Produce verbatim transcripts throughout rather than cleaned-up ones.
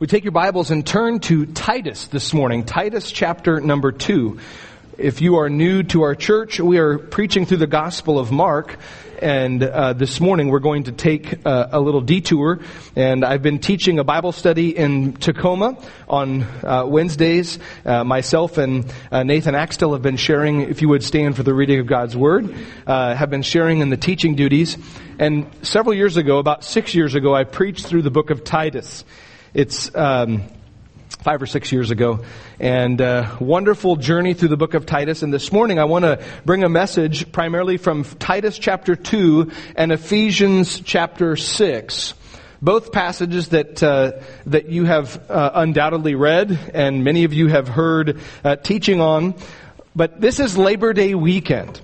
We take your Bibles and turn to Titus this morning, Titus chapter number two. If you are new to our church, we are preaching through the Gospel of Mark, and uh, this morning we're going to take uh, a little detour. And I've been teaching a Bible study in Tacoma on uh, Wednesdays. Uh, myself and uh, Nathan Axtell have been sharing, if you would stand for the reading of God's Word, uh, have been sharing in the teaching duties. And several years ago, about six years ago, I preached through the book of Titus. It's um, five or six years ago, and uh, wonderful journey through the book of Titus. And this morning I want to bring a message primarily from Titus chapter two and Ephesians chapter six. Both passages that uh, that you have uh, undoubtedly read, and many of you have heard uh, teaching on. But this is Labor Day weekend,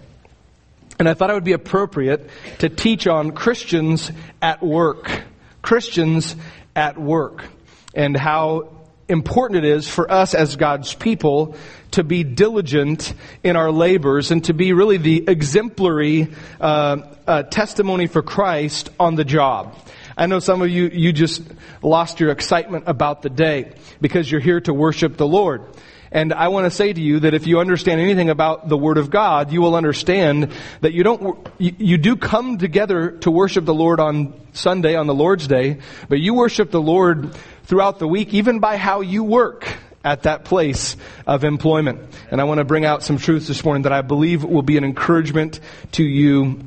and I thought it would be appropriate to teach on Christians at work. Christians at work. And how important it is for us as God's people to be diligent in our labors and to be really the exemplary uh, uh, testimony for Christ on the job. I know some of you, you just lost your excitement about the day because you're here to worship the Lord. And I want to say to you that if you understand anything about the Word of God, you will understand that you don't, you, you do come together to worship the Lord on Sunday, on the Lord's Day, but you worship the Lord throughout the week, even by how you work at that place of employment. And I want to bring out some truths this morning that I believe will be an encouragement to you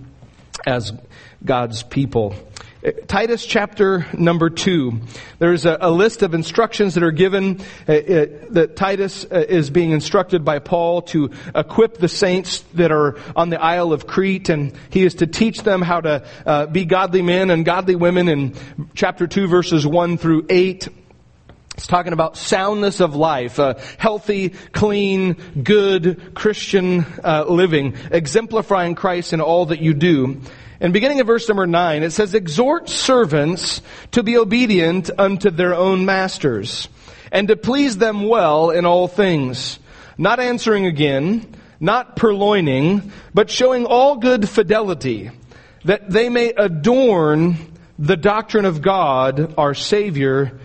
as God's people. Titus chapter number two. There's a, a list of instructions that are given. Uh, uh, that Titus uh, is being instructed by Paul to equip the saints that are on the Isle of Crete, and he is to teach them how to uh, be godly men and godly women. In chapter two, verses one through eight, it's talking about soundness of life, uh, healthy, clean, good Christian uh, living, exemplifying Christ in all that you do. And beginning in verse number nine, it says, "Exhort servants to be obedient unto their own masters, and to please them well in all things, not answering again, not purloining, but showing all good fidelity, that they may adorn the doctrine of God, our Savior,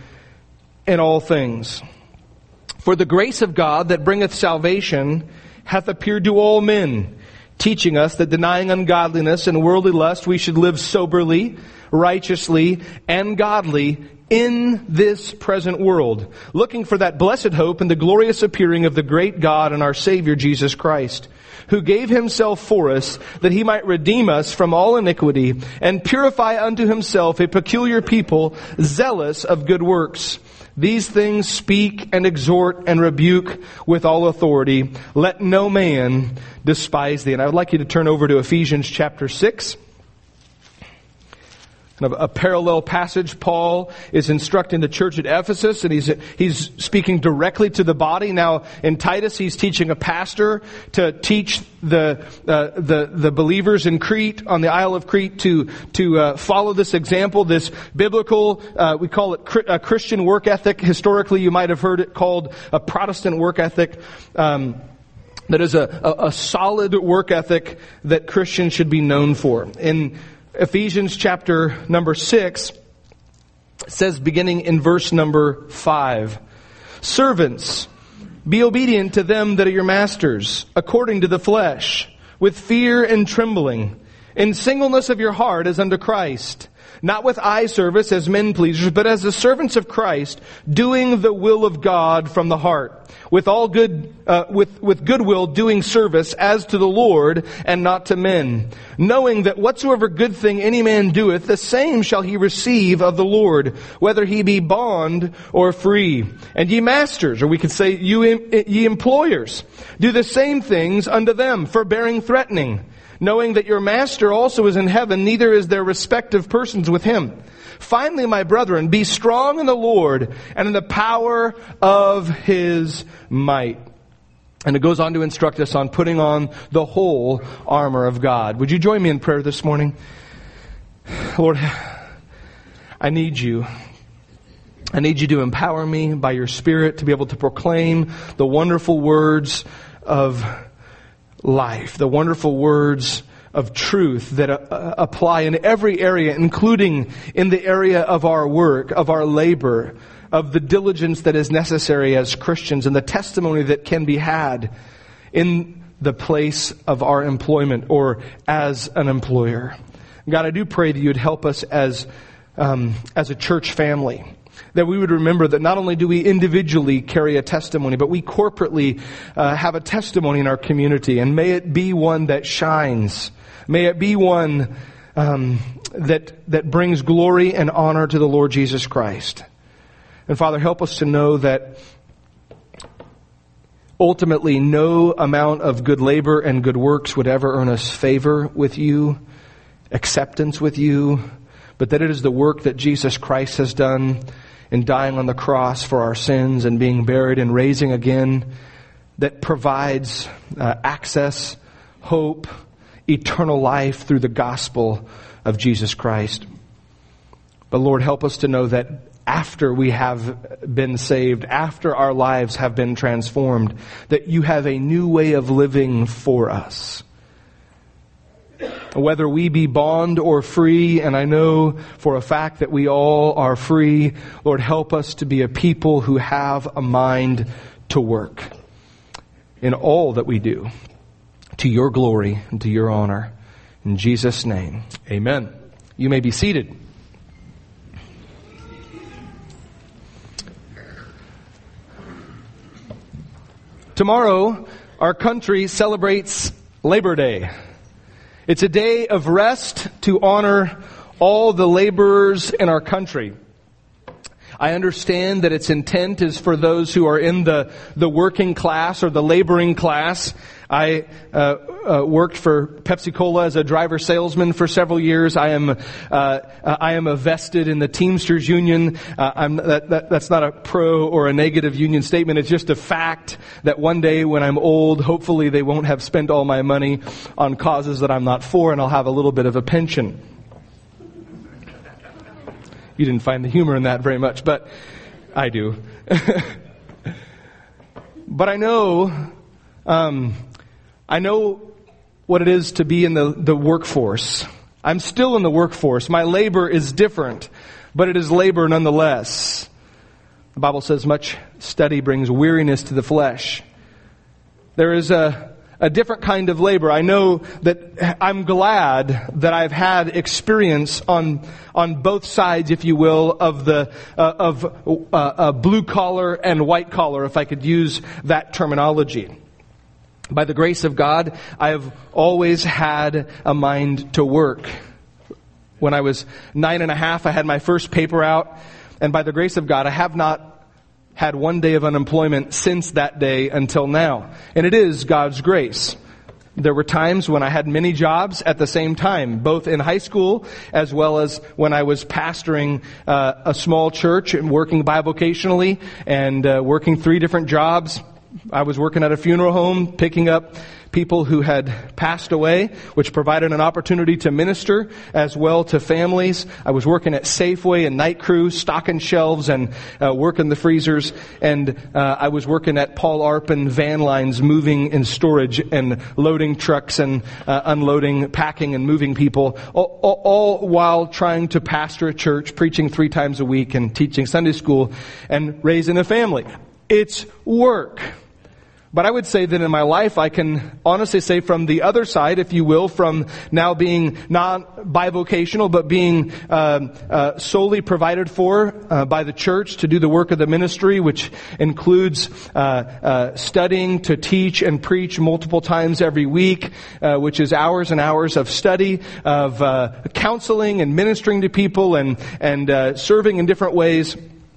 in all things. For the grace of God that bringeth salvation hath appeared to all men, teaching us that denying ungodliness and worldly lust, we should live soberly, righteously, and godly in this present world, looking for that blessed hope and the glorious appearing of the great God and our Savior Jesus Christ, who gave himself for us, that he might redeem us from all iniquity, and purify unto himself a peculiar people, zealous of good works. These things speak and exhort and rebuke with all authority. Let no man despise thee." And I would like you to turn over to Ephesians chapter six. A parallel passage. Paul is instructing the church at Ephesus, and he's he's speaking directly to the body. Now in Titus, he's teaching a pastor to teach the uh, the the believers in Crete, on the Isle of Crete, to to uh, follow this example, this biblical, uh, we call it a Christian work ethic. Historically, you might have heard it called a Protestant work ethic. Um, that is a, a, a solid work ethic that Christians should be known for. In Ephesians chapter number six, it says, beginning in verse number five, "Servants, be obedient to them that are your masters, according to the flesh, with fear and trembling, in singleness of your heart as unto Christ, not with eye service as men pleasers, but as the servants of Christ, doing the will of God from the heart, with all good, uh, with with goodwill, doing service as to the Lord and not to men, knowing that whatsoever good thing any man doeth, the same shall he receive of the Lord, whether he be bond or free. And ye masters," or we could say you ye employers, "do the same things unto them, forbearing threatening, knowing that your master also is in heaven, neither is there respect of persons with him. Finally, my brethren, be strong in the Lord and in the power of his might." And it goes on to instruct us on putting on the whole armor of God. Would you join me in prayer this morning? Lord, I need you. I need you to empower me by your Spirit to be able to proclaim the wonderful words of life, the wonderful words of truth that uh, apply in every area, including in the area of our work, of our labor, of the diligence that is necessary as Christians and the testimony that can be had in the place of our employment or as an employer. God, I do pray that you'd help us as um, as a church family, that we would remember that not only do we individually carry a testimony, but we corporately uh, have a testimony in our community, and may it be one that shines. May it be one um, that that brings glory and honor to the Lord Jesus Christ. And Father, help us to know that ultimately no amount of good labor and good works would ever earn us favor with you, acceptance with you, but that it is the work that Jesus Christ has done in dying on the cross for our sins and being buried and raising again that provides uh, access, hope, eternal life through the gospel of Jesus Christ. But Lord, help us to know that after we have been saved, after our lives have been transformed, that you have a new way of living for us. Whether we be bond or free, and I know for a fact that we all are free, Lord, help us to be a people who have a mind to work in all that we do, to your glory and to your honor. In Jesus' name, amen. You may be seated. Tomorrow, our country celebrates Labor Day. It's a day of rest to honor all the laborers in our country. I understand that its intent is for those who are in the, the working class or the laboring class. I uh, uh, worked for Pepsi-Cola as a driver salesman for several years. I am uh, uh, I am a vested in the Teamsters Union. Uh, I'm, that, that, that's not a pro or a negative union statement. It's just a fact that one day when I'm old, hopefully they won't have spent all my money on causes that I'm not for, and I'll have a little bit of a pension. You didn't find the humor in that very much, but I do. But I know... Um, I know what it is to be in the, the workforce. I'm still in the workforce. My labor is different, but it is labor nonetheless. The Bible says much study brings weariness to the flesh. There is a, a different kind of labor. I know that I'm glad that I've had experience on on both sides, if you will, of the uh, of uh, uh, blue collar and white collar, if I could use that terminology. By the grace of God, I have always had a mind to work. When I was nine and a half, I had my first paper out. And by the grace of God, I have not had one day of unemployment since that day until now. And it is God's grace. There were times when I had many jobs at the same time, both in high school as well as when I was pastoring uh, a small church and working bivocationally and uh, working three different jobs. I was working at a funeral home, picking up people who had passed away, which provided an opportunity to minister as well to families. I was working at Safeway and Night Crew, stocking shelves and uh, working the freezers. And uh, I was working at Paul Arpin van lines, moving and storage and loading trucks and uh, unloading, packing and moving people, all, all, all while trying to pastor a church, preaching three times a week and teaching Sunday school and raising a family. It's work. But I would say that in my life, I can honestly say from the other side, if you will, from now being not bivocational, but being uh, uh, solely provided for uh, by the church to do the work of the ministry, which includes uh, uh, studying to teach and preach multiple times every week, uh, which is hours and hours of study, of uh, counseling and ministering to people and, and uh, serving in different ways.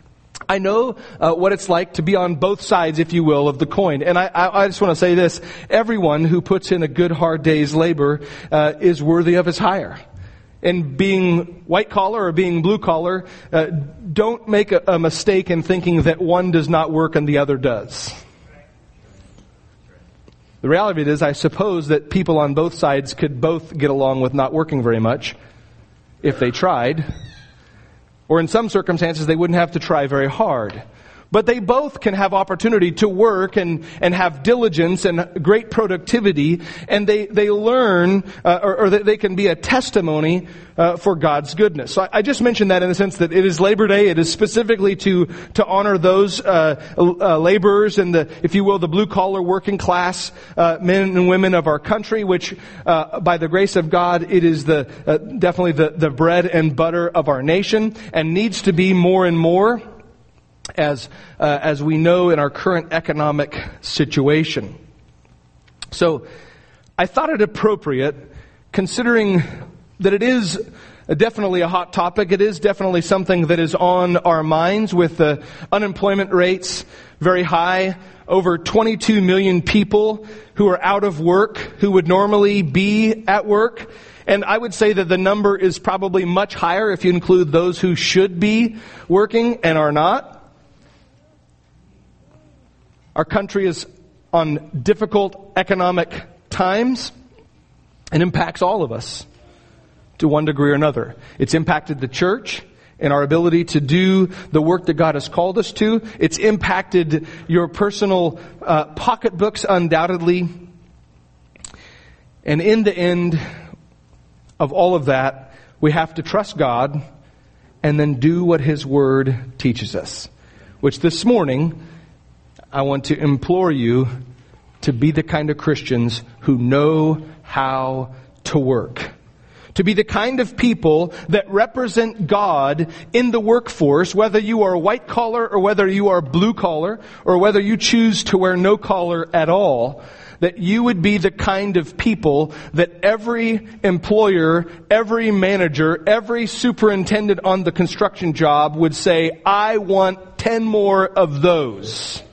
I know uh, what it's like to be on both sides, if you will, of the coin. And I, I, I just want to say this. Everyone who puts in a good hard day's labor uh, is worthy of his hire. And being white collar or being blue collar, uh, don't make a, a mistake in thinking that one does not work and the other does. The reality of it is, I suppose that people on both sides could both get along with not working very much if they tried. Or in some circumstances, they wouldn't have to try very hard. But they both can have opportunity to work and, and have diligence and great productivity, and they, they learn, uh, or, or they can be a testimony uh, for God's goodness. So I, I just mentioned that in the sense that it is Labor Day. It is specifically to, to honor those uh, uh, laborers and the, if you will, the blue-collar working class uh, men and women of our country, which uh, by the grace of God, it is the uh, definitely the, the bread and butter of our nation, and needs to be more and more, as uh, as we know in our current economic situation. So I thought it appropriate, considering that it is definitely a hot topic, it is definitely something that is on our minds, with the unemployment rates very high, over twenty-two million people who are out of work, who would normally be at work. And I would say that the number is probably much higher if you include those who should be working and are not. Our country is on difficult economic times and impacts all of us to one degree or another. It's impacted the church and our ability to do the work that God has called us to. It's impacted your personal uh, pocketbooks, undoubtedly. And in the end of all of that, we have to trust God and then do what His Word teaches us. Which this morning, I want to implore you to be the kind of Christians who know how to work. To be the kind of people that represent God in the workforce, whether you are white collar or whether you are blue collar, or whether you choose to wear no collar at all, that you would be the kind of people that every employer, every manager, every superintendent on the construction job would say, I want ten more of those.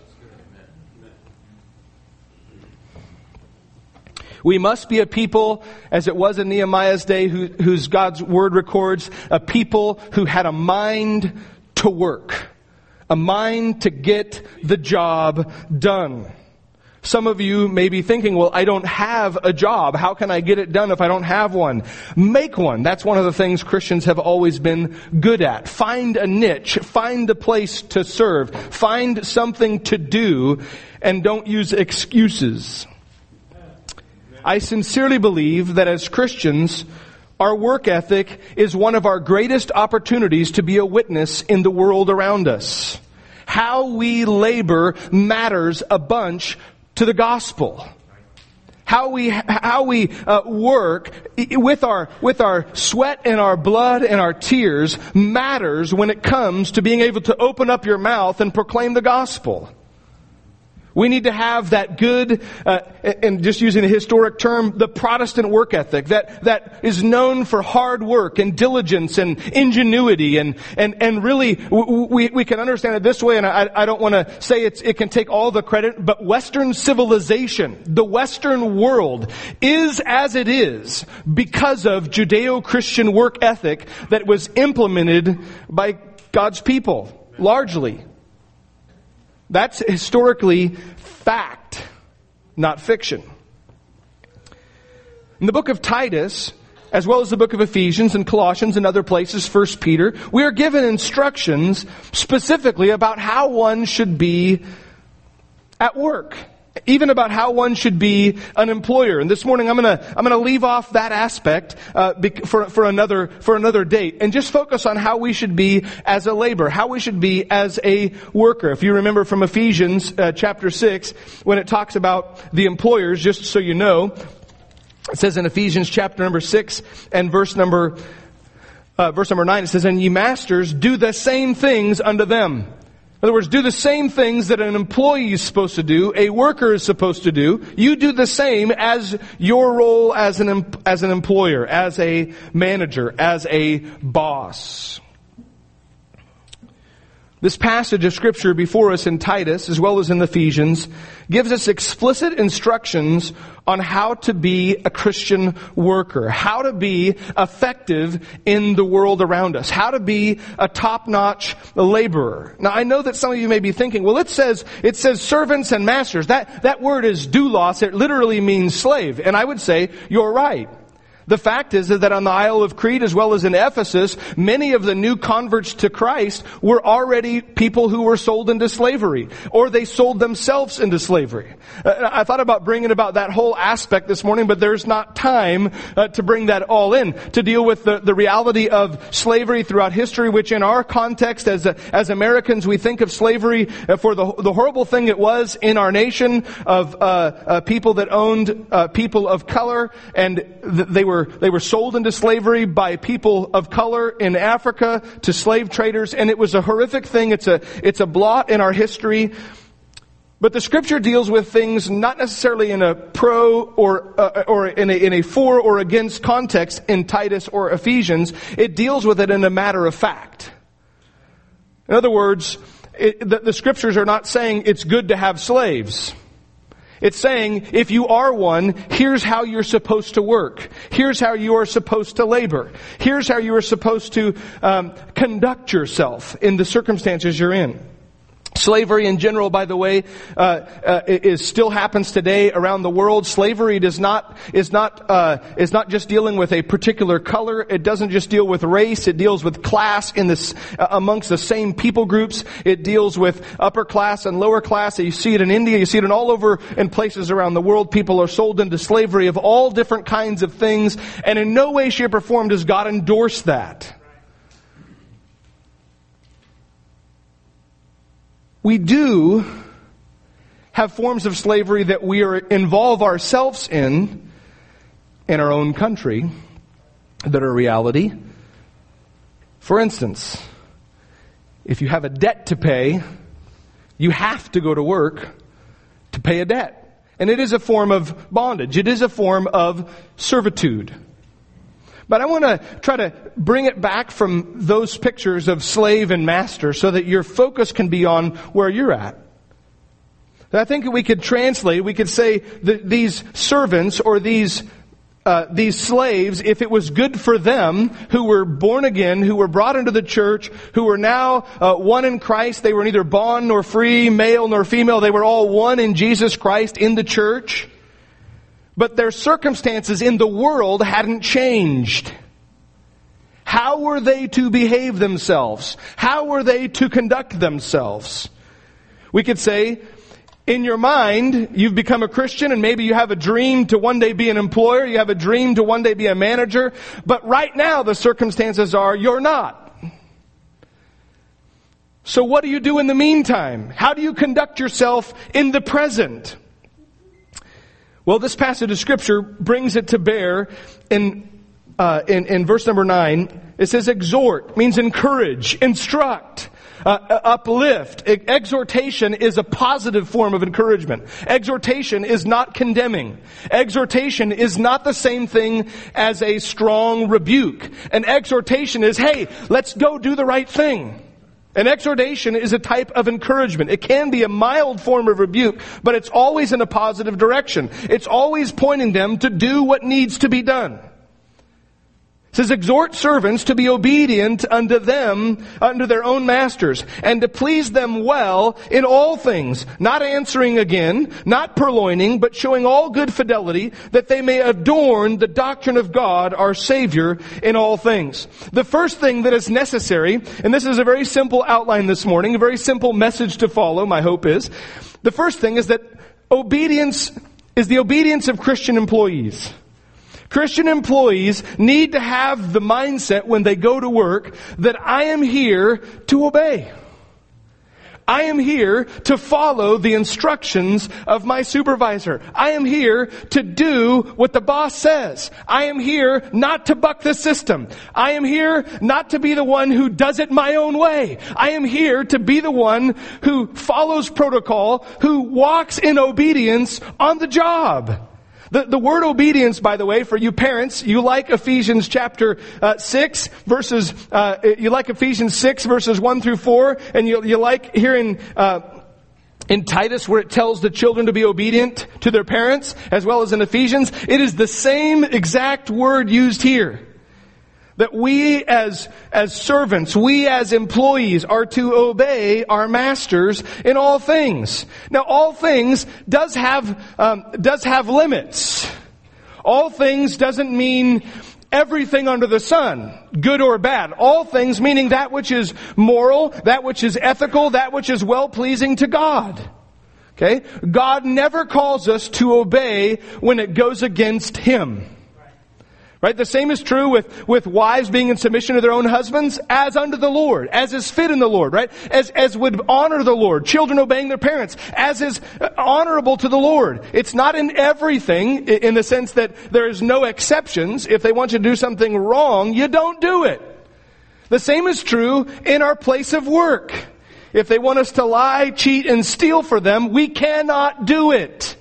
We must be a people, as it was in Nehemiah's day, who, whose God's Word records, a people who had a mind to work, a mind to get the job done. Some of you may be thinking, well, I don't have a job. How can I get it done if I don't have one? Make one. That's one of the things Christians have always been good at. Find a niche. Find a place to serve. Find something to do, and don't use excuses. I sincerely believe that as Christians, our work ethic is one of our greatest opportunities to be a witness in the world around us. How we labor matters a bunch to the gospel. How we how we uh, work with our with our sweat and our blood and our tears matters when it comes to being able to open up your mouth and proclaim the gospel. We need to have that good, uh, and just using a historic term, the Protestant work ethic that, that is known for hard work and diligence and ingenuity, and, and, and really we, we can understand it this way, and I, I don't want to say it's, it can take all the credit, but Western civilization, the Western world, is as it is because of Judeo-Christian work ethic that was implemented by God's people, largely. That's historically fact, not fiction. In the book of Titus, as well as the book of Ephesians and Colossians and other places, First Peter, we are given instructions specifically about how one should be at work. Even about how one should be an employer. And this morning I'm gonna, I'm gonna leave off that aspect, uh, for, for another, for another date, and just focus on how we should be as a laborer, how we should be as a worker. If you remember from Ephesians, uh, chapter six, when it talks about the employers, just so you know, it says in Ephesians chapter number six and verse number, uh, verse number nine, it says, and ye masters, do the same things unto them. In other words, do the same things that an employee is supposed to do, a worker is supposed to do. You do the same as your role as an as an employer, as a manager, as a boss. This passage of Scripture before us in Titus, as well as in Ephesians, gives us explicit instructions on how to be a Christian worker, how to be effective in the world around us, how to be a top-notch laborer. Now, I know that some of you may be thinking, well, it says it says servants and masters. That that word is doulos. It literally means slave. And I would say you're right. The fact is that on the Isle of Crete as well as in Ephesus, many of the new converts to Christ were already people who were sold into slavery, or they sold themselves into slavery. Uh, I thought about bringing about that whole aspect this morning, but there's not time uh, to bring that all in, to deal with the, the reality of slavery throughout history, which in our context as uh, as Americans, we think of slavery uh, for the, the horrible thing it was in our nation of uh, uh, people that owned uh, people of color, and th- they were They were sold into slavery by people of color in Africa to slave traders, and it was a horrific thing. It's a, it's a blot in our history. But the Scripture deals with things not necessarily in a pro or, uh, or in a, in a for or against context in Titus or Ephesians. It deals with it in a matter of fact. In other words, it, the, the Scriptures are not saying it's good to have slaves. It's saying, if you are one, here's how you're supposed to work. Here's how you are supposed to labor. Here's how you are supposed to um, conduct yourself in the circumstances you're in. Slavery in general, by the way, uh, uh, is still happens today around the world. Slavery does not is not uh, is not just dealing with a particular color. It doesn't just deal with race. It deals with class in this uh, amongst the same people groups. It deals with upper class and lower class. You see it in India. You see it in all over in places around the world. People are sold into slavery of all different kinds of things, and in no way, shape, or form does God endorse that. We do have forms of slavery that we are involve ourselves in, in our own country, that are reality. For instance, if you have a debt to pay, you have to go to work to pay a debt. And it is a form of bondage. It is a form of servitude. But I want to try to bring it back from those pictures of slave and master so that your focus can be on where you're at. I think we could translate, we could say that these servants or these uh, these slaves, if it was good for them, who were born again, who were brought into the church, who were now uh, one in Christ, they were neither bond nor free, male nor female, they were all one in Jesus Christ in the church. But their circumstances in the world hadn't changed. How were they to behave themselves? How were they to conduct themselves? We could say, in your mind, you've become a Christian and maybe you have a dream to one day be an employer, you have a dream to one day be a manager, but right now the circumstances are you're not. So what do you do in the meantime? How do you conduct yourself in the present? Well, this passage of Scripture brings it to bear in, uh, in, in verse number nine. It says exhort, means encourage, instruct, uh, uplift. Exhortation is a positive form of encouragement. Exhortation is not condemning. Exhortation is not the same thing as a strong rebuke. An exhortation is, hey, let's go do the right thing. An exhortation is a type of encouragement. It can be a mild form of rebuke, but it's always in a positive direction. It's always pointing them to do what needs to be done. It says, exhort servants to be obedient unto them, unto their own masters, and to please them well in all things, not answering again, not purloining, but showing all good fidelity, that they may adorn the doctrine of God, our Savior, in all things. The first thing that is necessary, and this is a very simple outline this morning, a very simple message to follow, my hope is, the first thing is that obedience is the obedience of Christian employees. Christian employees need to have the mindset when they go to work that I am here to obey. I am here to follow the instructions of my supervisor. I am here to do what the boss says. I am here not to buck the system. I am here not to be the one who does it my own way. I am here to be the one who follows protocol, who walks in obedience on the job. The, the word obedience, by the way, for you parents, you like Ephesians chapter uh, six verses, uh, you like Ephesians six verses one through four, and you, you like hearing uh, in Titus where it tells the children to be obedient to their parents, as well as in Ephesians. It is the same exact word used here. That we as, as servants, we as employees are to obey our masters in all things. Now all things does have, um, does have limits. All things doesn't mean everything under the sun, good or bad. All things meaning that which is moral, that which is ethical, that which is well-pleasing to God. Okay? God never calls us to obey when it goes against Him. Right? The same is true with, with wives being in submission to their own husbands as unto the Lord, as is fit in the Lord, right? As, as would honor the Lord. Children obeying their parents, as is honorable to the Lord. It's not in everything, in the sense that there is no exceptions. If they want you to do something wrong, you don't do it. The same is true in our place of work. If they want us to lie, cheat, and steal for them, we cannot do it.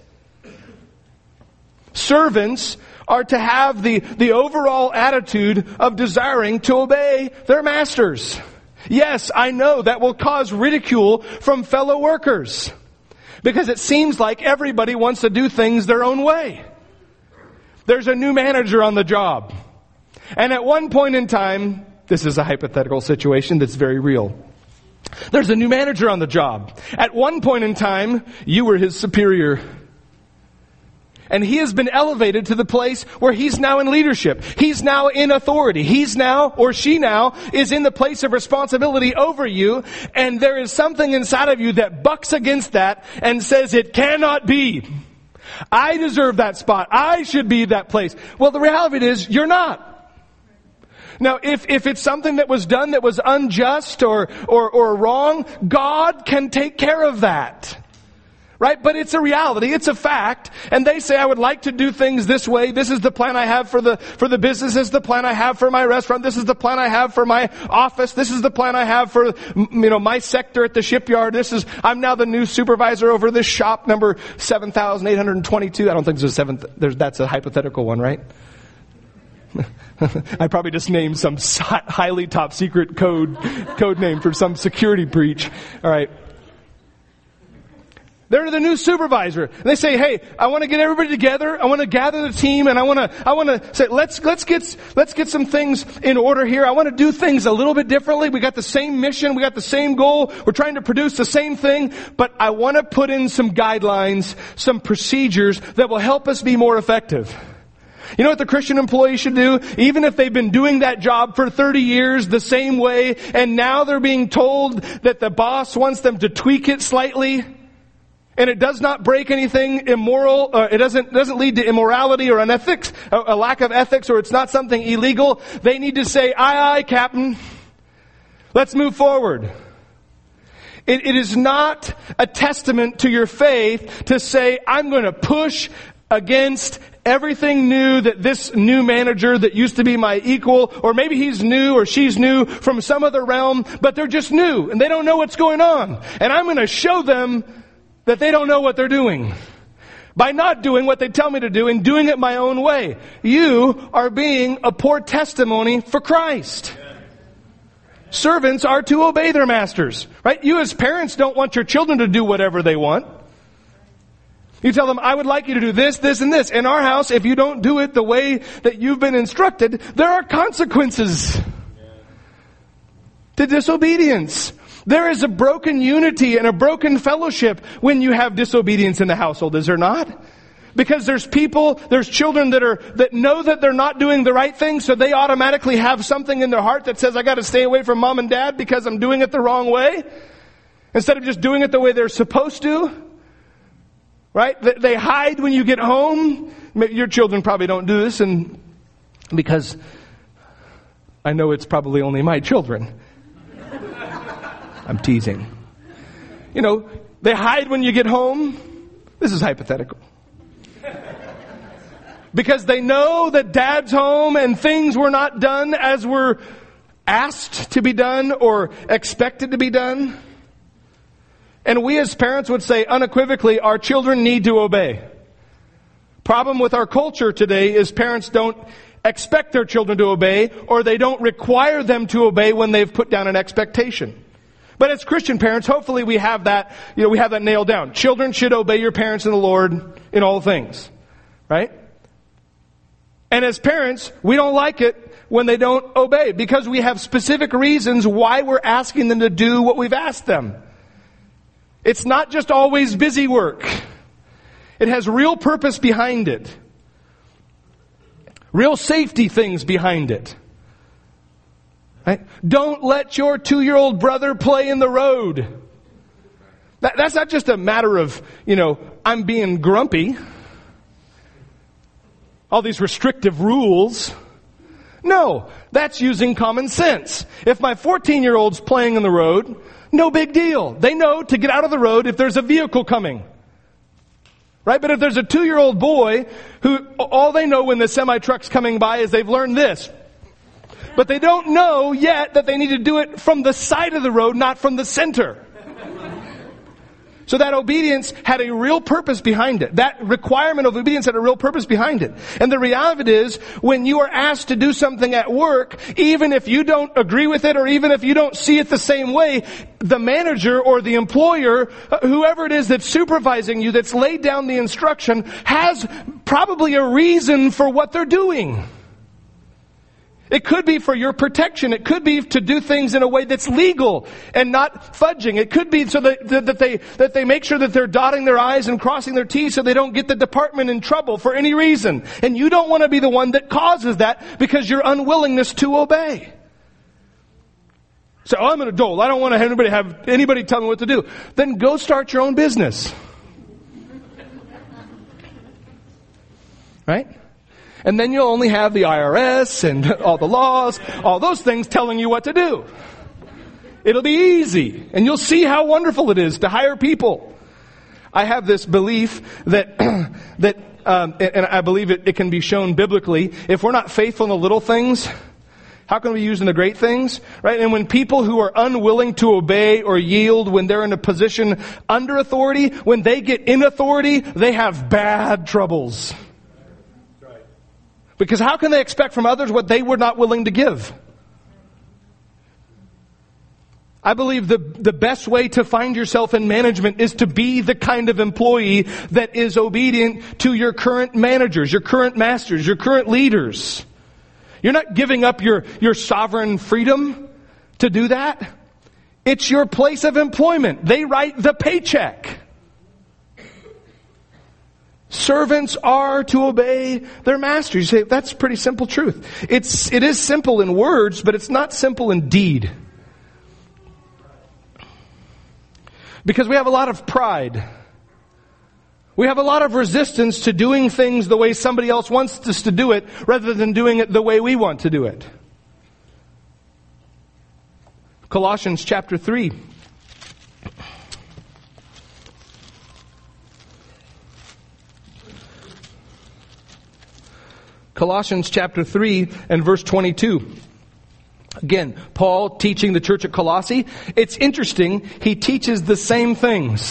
Servants are to have the, the overall attitude of desiring to obey their masters. Yes, I know that will cause ridicule from fellow workers, because it seems like everybody wants to do things their own way. There's a new manager on the job. And at one point in time, this is a hypothetical situation that's very real. There's a new manager on the job. At one point in time, you were his superior. And he has been elevated to the place where he's now in leadership. He's now in authority. He's now, or she now, is in the place of responsibility over you. And there is something inside of you that bucks against that and says it cannot be. I deserve that spot. I should be that place. Well, the reality is, you're not. Now, if, if it's something that was done that was unjust or, or, or wrong, God can take care of that. Right? But it's a reality. It's a fact. And they say, I would like to do things this way. This is the plan I have for the, for the business. This is the plan I have for my restaurant. This is the plan I have for my office. This is the plan I have for, you know, my sector at the shipyard. This is, I'm now the new supervisor over this shop number seven thousand eight hundred twenty-two. I don't think there's a seventh, there's, that's a hypothetical one, right? I probably just named some highly top secret code, code name for some security breach. All right. They're the new supervisor. And they say, hey, I want to get everybody together. I want to gather the team, and I want to, I want to say, let's, let's get, let's get some things in order here. I want to do things a little bit differently. We got the same mission. We got the same goal. We're trying to produce the same thing, but I want to put in some guidelines, some procedures that will help us be more effective. You know what the Christian employee should do? Even if they've been doing that job for thirty years the same way, and now they're being told that the boss wants them to tweak it slightly, and it does not break anything immoral, uh, it doesn't, doesn't lead to immorality or unethics, a, a lack of ethics, or it's not something illegal, they need to say, aye, aye, Captain. Let's move forward. It, it is not a testament to your faith to say, I'm going to push against everything new that this new manager that used to be my equal, or maybe he's new or she's new from some other realm, but they're just new and they don't know what's going on. And I'm going to show them that they don't know what they're doing by not doing what they tell me to do and doing it my own way. You are being a poor testimony for Christ. Servants are to obey their masters, right? You as parents don't want your children to do whatever they want. You tell them, I would like you to do this, this, and this. In our house, if you don't do it the way that you've been instructed, there are consequences to disobedience. There is a broken unity and a broken fellowship when you have disobedience in the household, is there not? Because there's people, there's children that are, that know that they're not doing the right thing, so they automatically have something in their heart that says, I gotta stay away from mom and dad because I'm doing it the wrong way. Instead of just doing it the way they're supposed to. Right? They hide when you get home. Your children probably don't do this, and because I know it's probably only my children. I'm teasing. You know, they hide when you get home. This is hypothetical. Because they know that dad's home and things were not done as were asked to be done or expected to be done. And we as parents would say unequivocally, our children need to obey. Problem with our culture today is parents don't expect their children to obey, or they don't require them to obey when they've put down an expectation. But as Christian parents, hopefully we have that, you know, we have that nailed down. Children should obey your parents in the Lord in all things. Right? And as parents, we don't like it when they don't obey, because we have specific reasons why we're asking them to do what we've asked them. It's not just always busy work. It has real purpose behind it. real safety things behind it. Right? Don't let your two-year-old brother play in the road. That, that's not just a matter of, you know, I'm being grumpy. All these restrictive rules. No, that's using common sense. If my fourteen-year-old's playing in the road, no big deal. They know to get out of the road if there's a vehicle coming. Right? But if there's a two-year-old boy who all they know when the semi-truck's coming by is they've learned this. But they don't know yet that they need to do it from the side of the road, not from the center. So that obedience had a real purpose behind it. That requirement of obedience had a real purpose behind it. And the reality is, when you are asked to do something at work, even if you don't agree with it or even if you don't see it the same way, the manager or the employer, whoever it is that's supervising you, that's laid down the instruction, has probably a reason for what they're doing. It could be for your protection. It could be to do things in a way that's legal and not fudging. It could be so that, that they that they make sure that they're dotting their I's and crossing their T's so they don't get the department in trouble for any reason. And you don't want to be the one that causes that because your unwillingness to obey. So, oh, I'm an adult. I don't want to have anybody have anybody tell me what to do. Then go start your own business. Right? And then you'll only have the I R S and all the laws, all those things telling you what to do. It'll be easy. And you'll see how wonderful it is to hire people. I have this belief that, that um, and I believe it, it can be shown biblically, if we're not faithful in the little things, how can we use in the great things? Right? And when people who are unwilling to obey or yield, when they're in a position under authority, when they get in authority, they have bad troubles. Because how can they expect from others what they were not willing to give? I believe the, the best way to find yourself in management is to be the kind of employee that is obedient to your current managers, your current masters, your current leaders. You're not giving up your, your sovereign freedom to do that. It's your place of employment. They write the paycheck. Servants are to obey their masters. You say, that's pretty simple truth. It's, it is simple in words, but it's not simple in deed. Because we have a lot of pride. We have a lot of resistance to doing things the way somebody else wants us to do it, rather than doing it the way we want to do it. Colossians chapter three. Colossians chapter three and verse twenty-two. Again, Paul teaching the church at Colossae. It's interesting, he teaches the same things.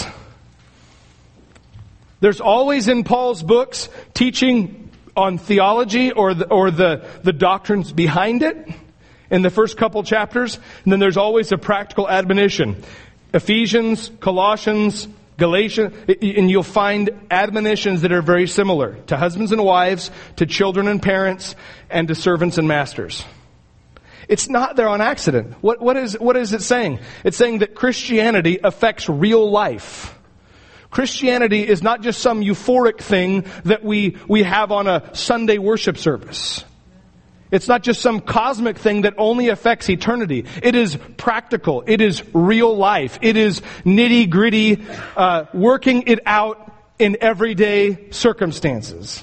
There's always in Paul's books teaching on theology or the, or the, the doctrines behind it in the first couple chapters. And then there's always a practical admonition. Ephesians, Colossians, Galatians, and you'll find admonitions that are very similar to husbands and wives, to children and parents, and to servants and masters. It's not there on accident. What, what is, what is it saying? It's saying that Christianity affects real life. Christianity is not just some euphoric thing that we, we have on a Sunday worship service. It's not just some cosmic thing that only affects eternity. It is practical. It is real life. It is nitty-gritty, uh, working it out in everyday circumstances.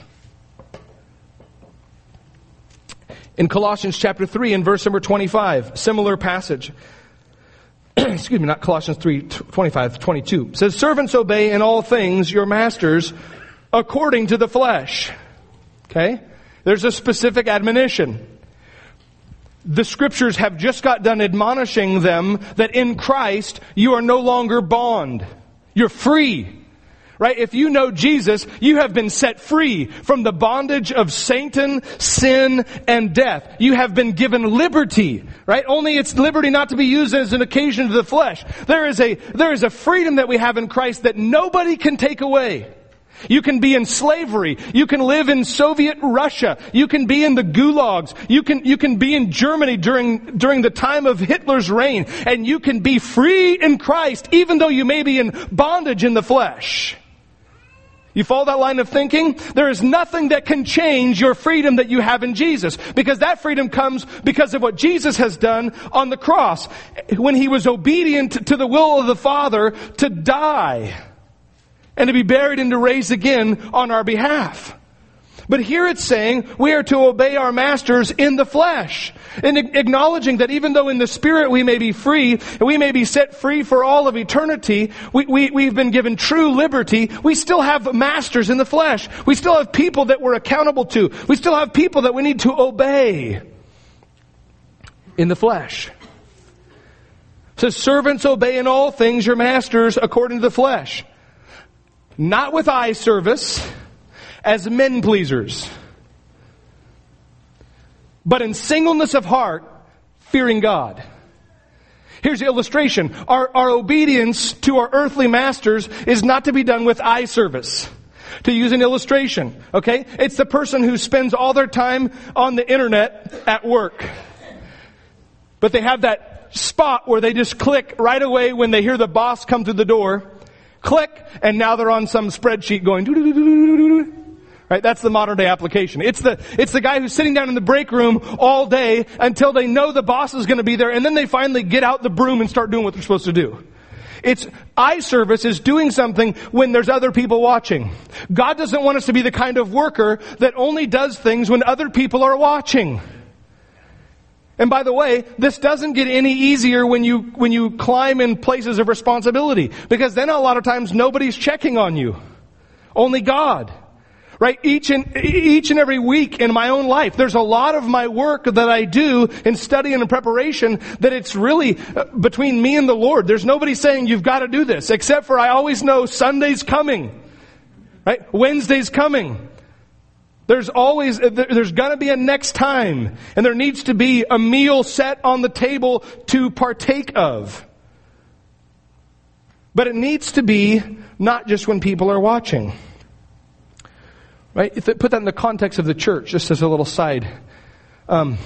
In Colossians chapter three and verse number twenty-five, similar passage. Excuse me, not Colossians three, twenty-five, twenty-two. It says, servants obey in all things your masters according to the flesh. Okay? There's a specific admonition. The scriptures have just got done admonishing them that in Christ you are no longer bond. You're free. Right? If you know Jesus, you have been set free from the bondage of Satan, sin, and death. You have been given liberty. Right? Only it's liberty not to be used as an occasion to the flesh. There is a, there is a freedom that we have in Christ that nobody can take away. You can be in slavery. You can live in Soviet Russia. You can be in the gulags. You can, you can be in Germany during, during the time of Hitler's reign. And you can be free in Christ, even though you may be in bondage in the flesh. You follow that line of thinking? There is nothing that can change your freedom that you have in Jesus. Because that freedom comes because of what Jesus has done on the cross. When He was obedient to the will of the Father to die and to be buried and to raise again on our behalf. But here it's saying we are to obey our masters in the flesh. And acknowledging that even though in the Spirit we may be free, and we may be set free for all of eternity, we, we, we've been given true liberty, we still have masters in the flesh. We still have people that we're accountable to. We still have people that we need to obey in the flesh. It says, servants, obey in all things your masters according to the flesh. Not with eye service, as men pleasers, but in singleness of heart, fearing God. Here's the illustration. Our, our obedience to our earthly masters is not to be done with eye service. To use an illustration, okay? It's the person who spends all their time on the internet at work. But they have that spot where they just click right away when they hear the boss come through the door. Click, and now they're on some spreadsheet going doo-doo-doo-doo-doo-doo. Right? That's the modern day application. It's the, it's the guy who's sitting down in the break room all day until they know the boss is going to be there, and then they finally get out the broom and start doing what they're supposed to do. It's eye service is doing something when there's other people watching. God doesn't want us to be the kind of worker that only does things when other people are watching. And by the way, this doesn't get any easier when you, when you climb in places of responsibility. Because then a lot of times nobody's checking on you. Only God. Right? Each and, each and every week in my own life, there's a lot of my work that I do in study and in preparation that it's really between me and the Lord. There's nobody saying you've got to do this, except for I always know Sunday's coming. Right? Wednesday's coming. There's always, there's gonna be a next time. And there needs to be a meal set on the table to partake of. But it needs to be not just when people are watching. Right? If it, put that in the context of the church, just as a little side. Um,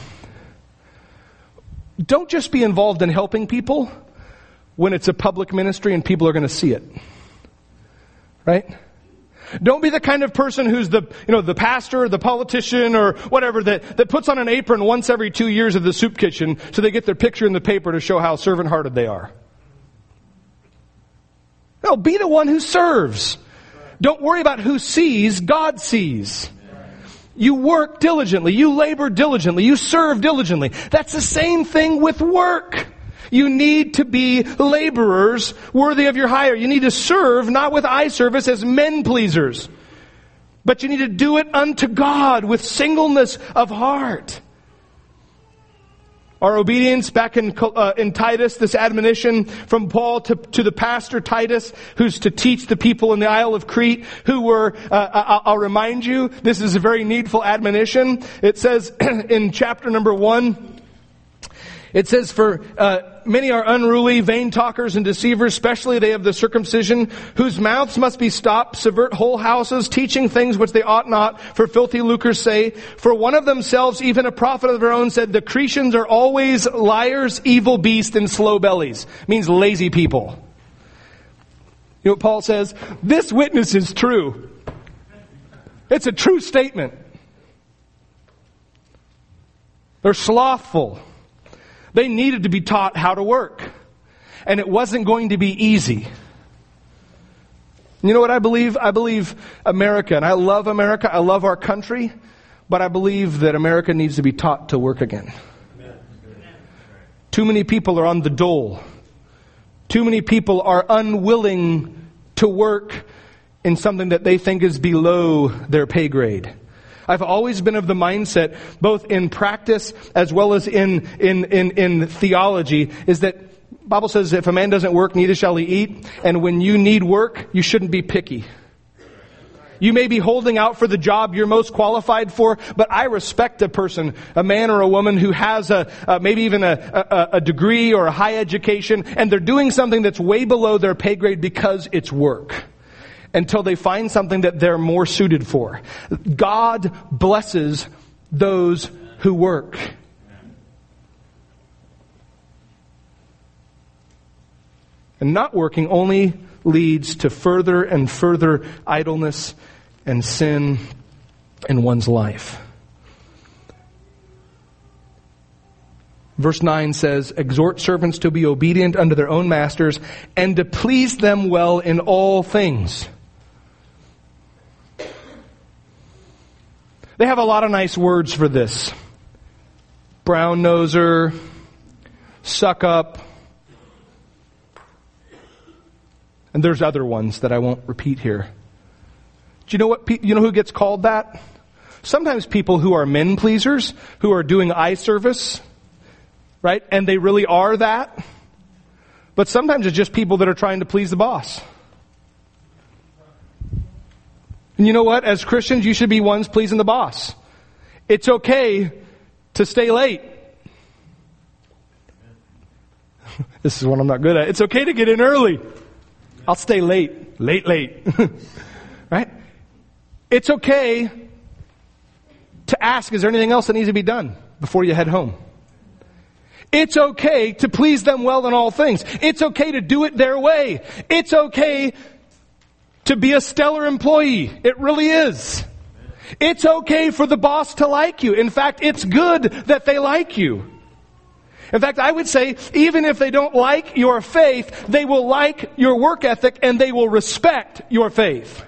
don't just be involved in helping people when it's a public ministry and people are going to see it. Right? Don't be the kind of person who's the, you know, the pastor, the politician, or whatever that, that puts on an apron once every two years at the soup kitchen so they get their picture in the paper to show how servant-hearted they are. No, be the one who serves. Don't worry about who sees, God sees. You work diligently, you labor diligently, you serve diligently. That's the same thing with work. You need to be laborers worthy of your hire. You need to serve, not with eye service as men pleasers, but you need to do it unto God with singleness of heart. Our obedience back in, uh, in Titus, this admonition from Paul to, to the pastor Titus, who's to teach the people in the Isle of Crete, who were, uh, I'll, I'll remind you, this is a very needful admonition. It says in chapter number one, it says, for uh, many are unruly, vain talkers and deceivers, especially they of the circumcision, whose mouths must be stopped, subvert whole houses, teaching things which they ought not, for filthy lucre's sake. For one of themselves, even a prophet of their own, said, the Cretians are always liars, evil beasts, and slow bellies. It means lazy people. You know what Paul says? This witness is true. It's a true statement. They're slothful. They needed to be taught how to work. And it wasn't going to be easy. You know what I believe? I believe America, and I love America, I love our country, but I believe that America needs to be taught to work again. Too many people are on the dole. Too many people are unwilling to work in something that they think is below their pay grade. I've always been of the mindset, both in practice as well as in, in, in, in theology, is that the Bible says if a man doesn't work, neither shall he eat. And when you need work, you shouldn't be picky. You may be holding out for the job you're most qualified for, but I respect a person, a man or a woman who has a, uh, maybe even a, a, a degree or a high education, and they're doing something that's way below their pay grade because it's work. Until they find something that they're more suited for. God blesses those who work. And not working only leads to further and further idleness and sin in one's life. Verse nine says, exhort servants to be obedient unto their own masters and to please them well in all things. They have a lot of nice words for this. Brown noser, suck up. And there's other ones that I won't repeat here. Do you know what? Pe- you know who gets called that? Sometimes people who are men pleasers, who are doing eye service, right? And they really are that. But sometimes it's just people that are trying to please the boss. And you know what? As Christians, you should be ones pleasing the boss. It's okay to stay late. This is what I'm not good at. It's okay to get in early. I'll stay late. Late, late. Right? It's okay to ask, is there anything else that needs to be done before you head home? It's okay to please them well in all things. It's okay to do it their way. It's okay to be a stellar employee. It really is. It's okay for the boss to like you. In fact, it's good that they like you. In fact, I would say, even if they don't like your faith, they will like your work ethic and they will respect your faith.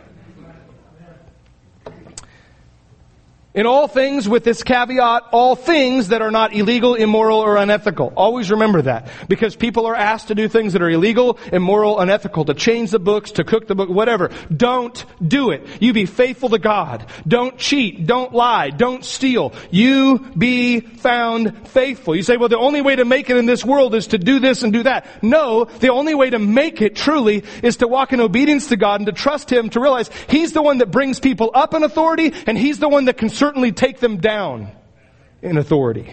In all things, with this caveat, all things that are not illegal, immoral, or unethical. Always remember that. Because people are asked to do things that are illegal, immoral, unethical, to change the books, to cook the book, whatever. Don't do it. You be faithful to God. Don't cheat. Don't lie. Don't steal. You be found faithful. You say, well, the only way to make it in this world is to do this and do that. No, the only way to make it truly is to walk in obedience to God and to trust Him, to realize He's the one that brings people up in authority and He's the one that can certainly take them down in authority.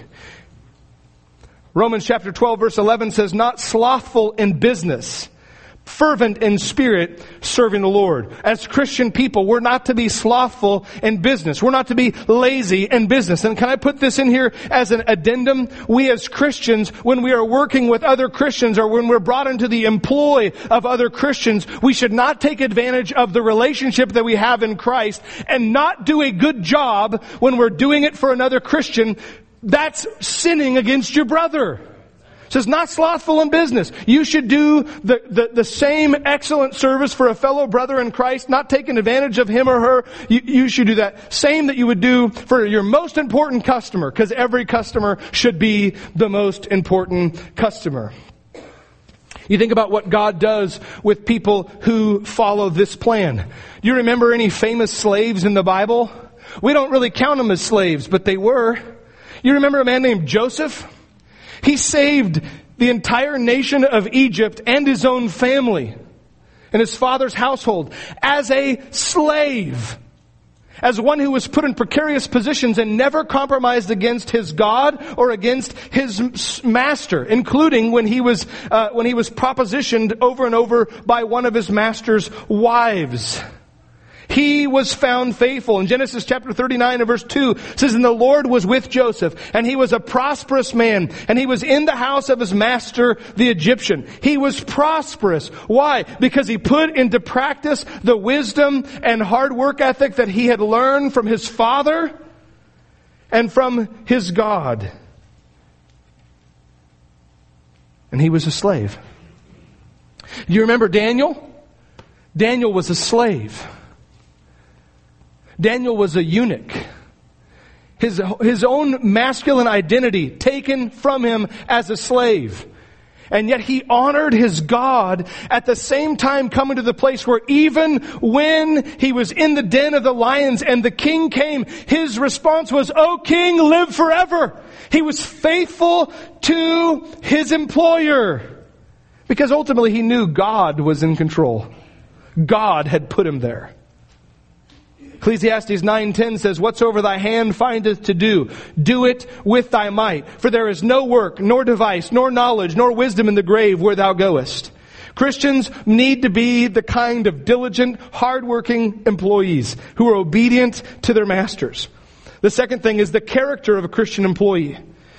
Romans chapter twelve verse eleven says, not slothful in business, fervent in spirit, serving the Lord. As Christian people, we're not to be slothful in business. We're not to be lazy in business. And can I put this in here as an addendum? We as Christians, when we are working with other Christians or when we're brought into the employ of other Christians, we should not take advantage of the relationship that we have in Christ and not do a good job when we're doing it for another Christian. That's sinning against your brother. It says, not slothful in business. You should do the, the, the same excellent service for a fellow brother in Christ, not taking advantage of him or her. You, you should do that same that you would do for your most important customer, because every customer should be the most important customer. You think about what God does with people who follow this plan. Do you remember any famous slaves in the Bible? We don't really count them as slaves, but they were. You remember a man named Joseph? He saved the entire nation of Egypt and his own family and his father's household as a slave, as one who was put in precarious positions and never compromised against his God or against his master, including when he was uh, when he was propositioned over and over by one of his master's wives. He was found faithful. In Genesis chapter thirty-nine and verse two, it says, and the Lord was with Joseph, and he was a prosperous man, and he was in the house of his master, the Egyptian. He was prosperous. Why? Because he put into practice the wisdom and hard work ethic that he had learned from his father and from his God. And he was a slave. Do you remember Daniel? Daniel was a slave. Daniel was a eunuch. His, his own masculine identity taken from him as a slave. And yet he honored his God, at the same time coming to the place where even when he was in the den of the lions and the king came, his response was, "O king, live forever." He was faithful to his employer because ultimately he knew God was in control. God had put him there. Ecclesiastes nine ten says, whatsoever thy hand findeth to do, do it with thy might. For there is no work, nor device, nor knowledge, nor wisdom in the grave where thou goest. Christians need to be the kind of diligent, hardworking employees who are obedient to their masters. The second thing is the character of a Christian employee.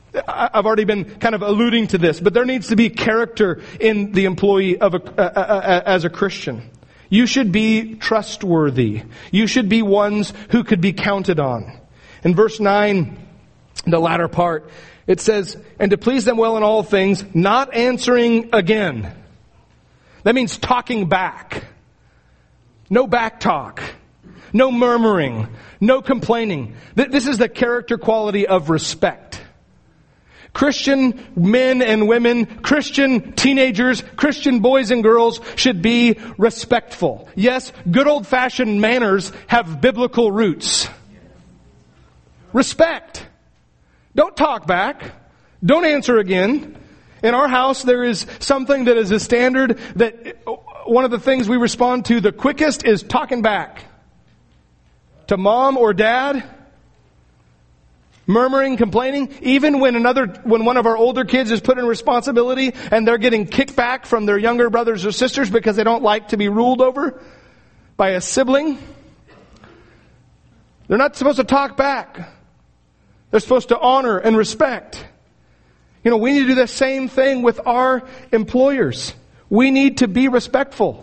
I've already been kind of alluding to this, but there needs to be character in the employee of a, uh, uh, as a Christian. You should be trustworthy. You should be ones who could be counted on. In verse nine, the latter part, it says, and to please them well in all things, not answering again. That means talking back. No back talk. No murmuring. No complaining. This is the character quality of respect. Christian men and women, Christian teenagers, Christian boys and girls should be respectful. Yes, good old-fashioned manners have biblical roots. Respect. Don't talk back. Don't answer again. In our house, there is something that is a standard that one of the things we respond to the quickest is talking back. To mom or dad, murmuring, complaining, even when another, when one of our older kids is put in responsibility and they're getting kicked back from their younger brothers or sisters because they don't like to be ruled over by a sibling. They're not supposed to talk back. They're supposed to honor and respect. You know, we need to do the same thing with our employers. We need to be respectful.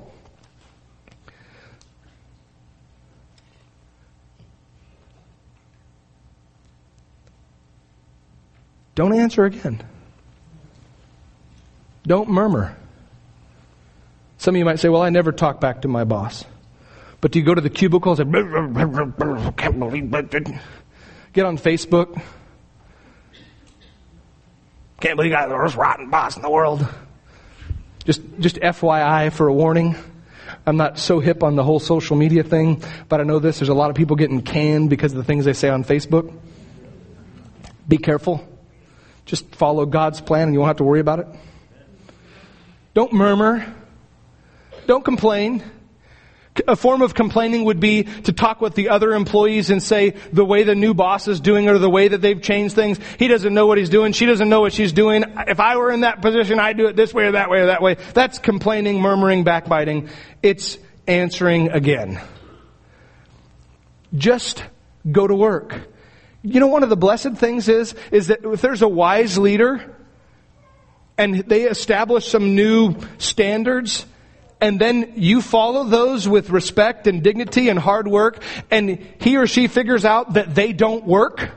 Don't answer again. Don't murmur. Some of you might say, well, I never talk back to my boss. But do you go to the cubicle and say, can't believe it. Get on Facebook. Can't believe you got the most rotten boss in the world. Just, just F Y I for a warning. I'm not so hip on the whole social media thing, but I know this. There's a lot of people getting canned because of the things they say on Facebook. Be careful. Just follow God's plan and you won't have to worry about it. Don't murmur. Don't complain. A form of complaining would be to talk with the other employees and say the way the new boss is doing or the way that they've changed things. He doesn't know what he's doing. She doesn't know what she's doing. If I were in that position, I'd do it this way or that way or that way. That's complaining, murmuring, backbiting. It's answering again. Just go to work. You know, one of the blessed things is, is that if there's a wise leader and they establish some new standards, and then you follow those with respect and dignity and hard work, and he or she figures out that they don't work,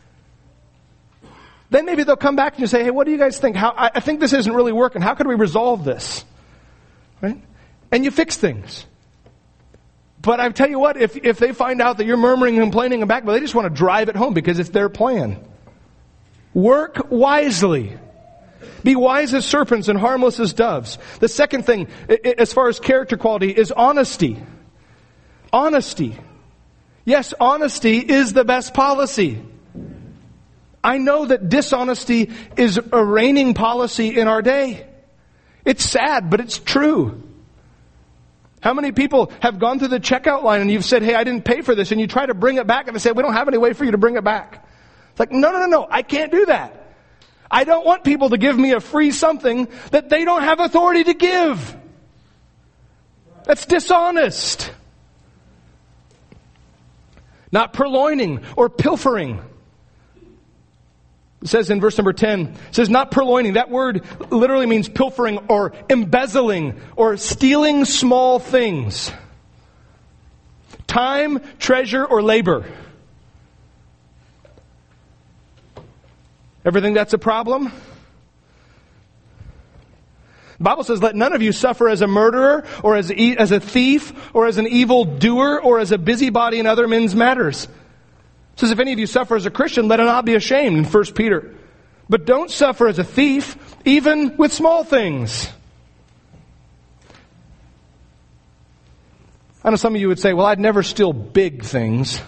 then maybe they'll come back and you say, hey, what do you guys think? How, I think this isn't really working. How could we resolve this? Right? And you fix things. But I tell you what, if, if they find out that you're murmuring and complaining and back, but they just want to drive it home because it's their plan. Work wisely. Be wise as serpents and harmless as doves. The second thing, as far as character quality, is honesty. Honesty. Yes, honesty is the best policy. I know that dishonesty is a reigning policy in our day. It's sad, but it's true. How many people have gone through the checkout line and you've said, hey, I didn't pay for this, and you try to bring it back and they say, we don't have any way for you to bring it back. It's like, no, no, no, no, I can't do that. I don't want people to give me a free something that they don't have authority to give. That's dishonest. Not purloining or pilfering. It says in verse number ten, it says not purloining. That word literally means pilfering or embezzling or stealing small things. Time, treasure, or labor. Ever think that's a problem? The Bible says, let none of you suffer as a murderer or as a, as a thief or as an evil doer or as a busybody in other men's matters. It says, if any of you suffer as a Christian, let it not be ashamed in First Peter. But don't suffer as a thief, even with small things. I know some of you would say, well, I'd never steal big things.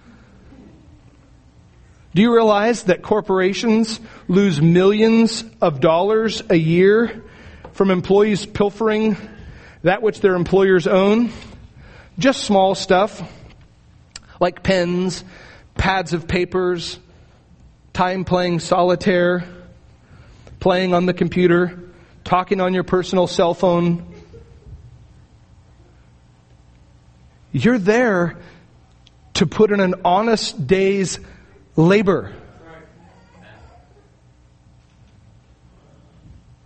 Do you realize that corporations lose millions of dollars a year from employees pilfering that which their employers own? Just small stuff like pens, pads of papers, time playing solitaire, playing on the computer, talking on your personal cell phone. You're there to put in an honest day's labor.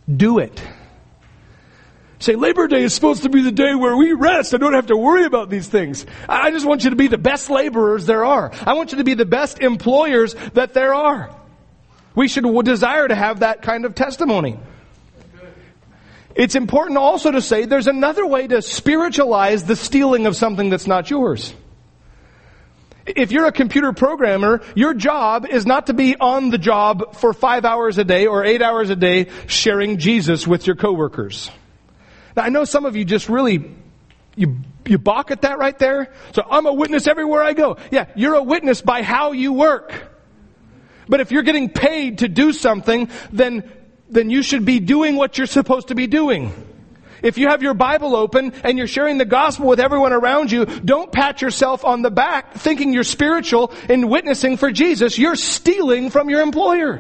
Do it. Say, Labor Day is supposed to be the day where we rest. I don't have to worry about these things. I just want you to be the best laborers there are. I want you to be the best employers that there are. We should desire to have that kind of testimony. It's important also to say there's another way to spiritualize the stealing of something that's not yours. If you're a computer programmer, your job is not to be on the job for five hours a day or eight hours a day sharing Jesus with your coworkers. Now, I know some of you just really, you, you balk at that right there. So I'm a witness everywhere I go. Yeah, you're a witness by how you work. But if you're getting paid to do something, then, then you should be doing what you're supposed to be doing. If you have your Bible open and you're sharing the gospel with everyone around you, don't pat yourself on the back thinking you're spiritual and witnessing for Jesus. You're stealing from your employer.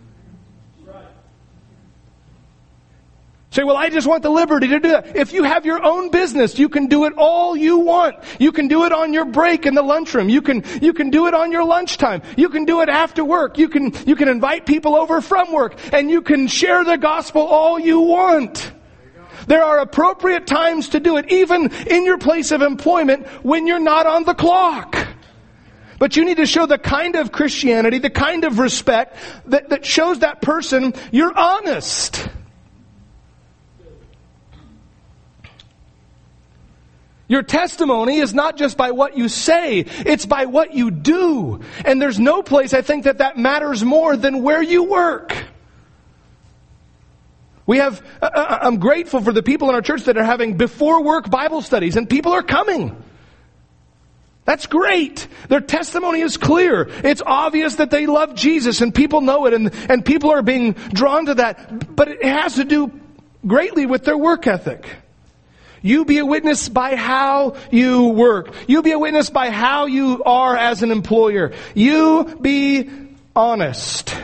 Say, well, I just want the liberty to do that. If you have your own business, you can do it all you want. You can do it on your break in the lunchroom. You can, you can do it on your lunchtime. You can do it after work. You can, you can invite people over from work, and you can share the gospel all you want. There are appropriate times to do it, even in your place of employment when you're not on the clock. But you need to show the kind of Christianity, the kind of respect that, that shows that person you're honest. Your testimony is not just by what you say, it's by what you do. And there's no place I think that that matters more than where you work. We have, uh, I'm grateful for the people in our church that are having before work Bible studies, and people are coming. That's great. Their testimony is clear. It's obvious that they love Jesus, and people know it, and, and people are being drawn to that. But it has to do greatly with their work ethic. You be a witness by how you work. You be a witness by how you are as an employer. You be honest.